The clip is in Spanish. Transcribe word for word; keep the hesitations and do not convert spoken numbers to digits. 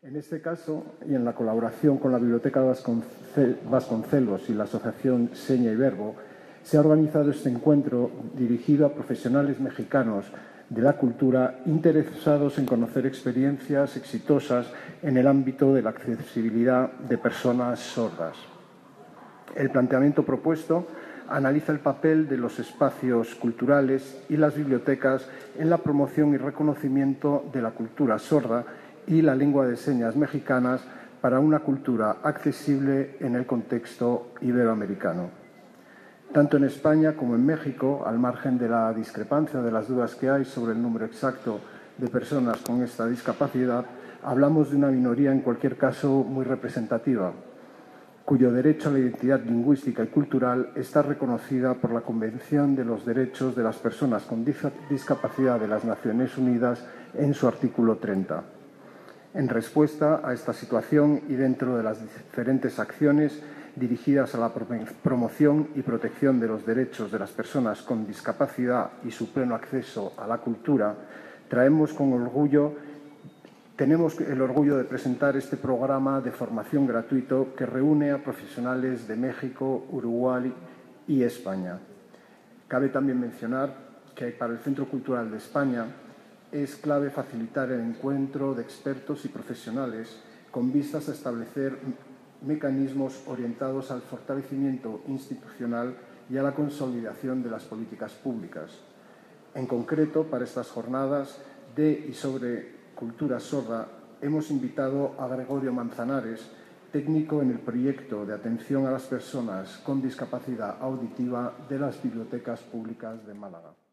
En este caso, y en la colaboración con la Biblioteca Vasconcelos y la Asociación Seña y Verbo, se ha organizado este encuentro dirigido a profesionales mexicanos de la cultura interesados en conocer experiencias exitosas en el ámbito de la accesibilidad de personas sordas. El planteamiento propuesto analiza el papel de los espacios culturales y las bibliotecas en la promoción y reconocimiento de la cultura sorda y la lengua de señas mexicanas para una cultura accesible en el contexto iberoamericano. Tanto en España como en México, al margen de la discrepancia de las dudas que hay sobre el número exacto de personas con esta discapacidad, hablamos de una minoría, en cualquier caso, muy representativa, cuyo derecho a la identidad lingüística y cultural está reconocida por la Convención de los Derechos de las Personas con Discapacidad de las Naciones Unidas en su artículo treinta. En respuesta a esta situación y dentro de las diferentes acciones dirigidas a la promoción y protección de los derechos de las personas con discapacidad y su pleno acceso a la cultura, traemos con orgullo, tenemos el orgullo de presentar este programa de formación gratuito que reúne a profesionales de México, Uruguay y España. Cabe también mencionar que para el Centro Cultural de España es clave facilitar el encuentro de expertos y profesionales con vistas a establecer mecanismos orientados al fortalecimiento institucional y a la consolidación de las políticas públicas. En concreto, para estas jornadas de y sobre cultura sorda, hemos invitado a Gregorio Manzanares, técnico en el proyecto de atención a las personas con discapacidad auditiva de las bibliotecas públicas de Málaga.